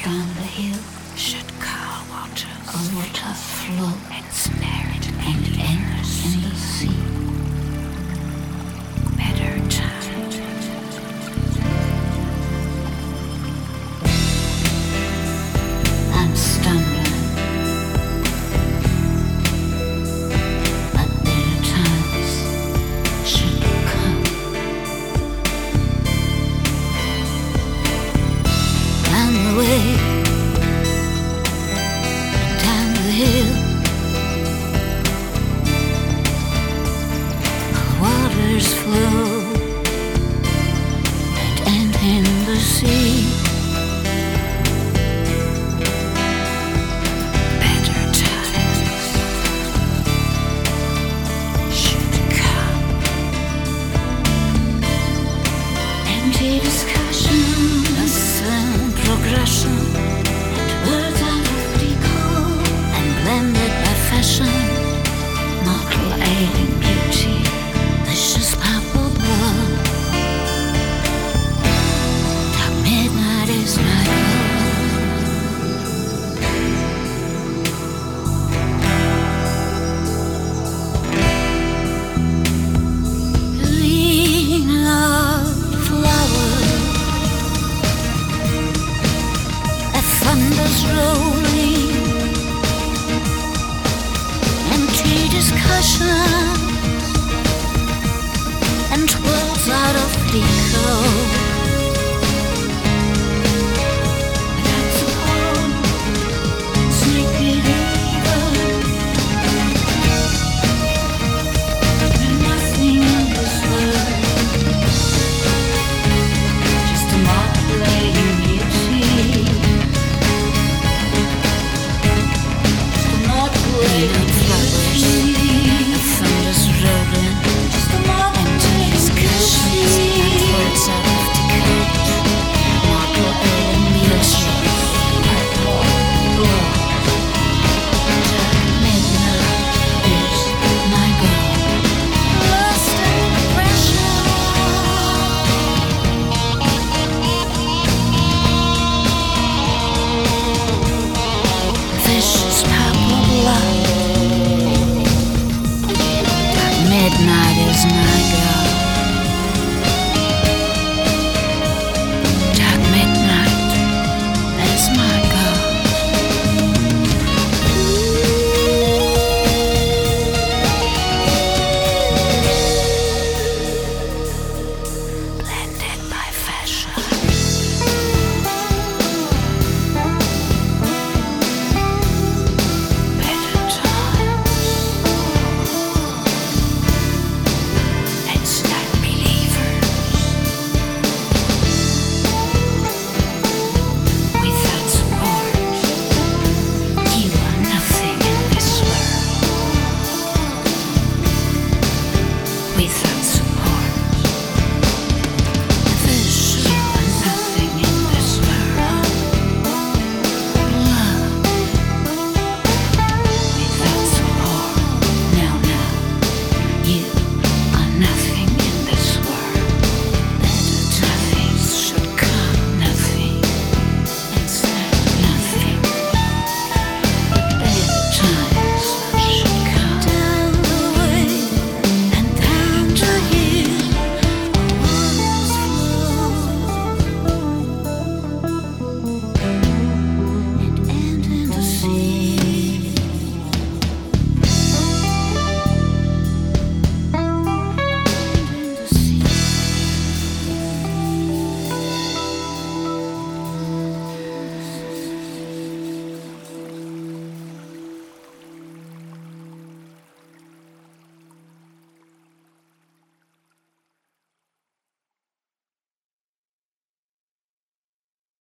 from the hill should call water a water flow ensnared and end in the sea. Better time. I'm stumbling, but better times should come. Down the way, down the hill, waters flow and end in the sea. Better times should come. Empty discussion, a slim progression, and words out of recall, and blended by fashion, mortal ailing beauty, vicious purple blood. Dark midnight is my goal. Green love flower, a thunder's rolling, empty discussion.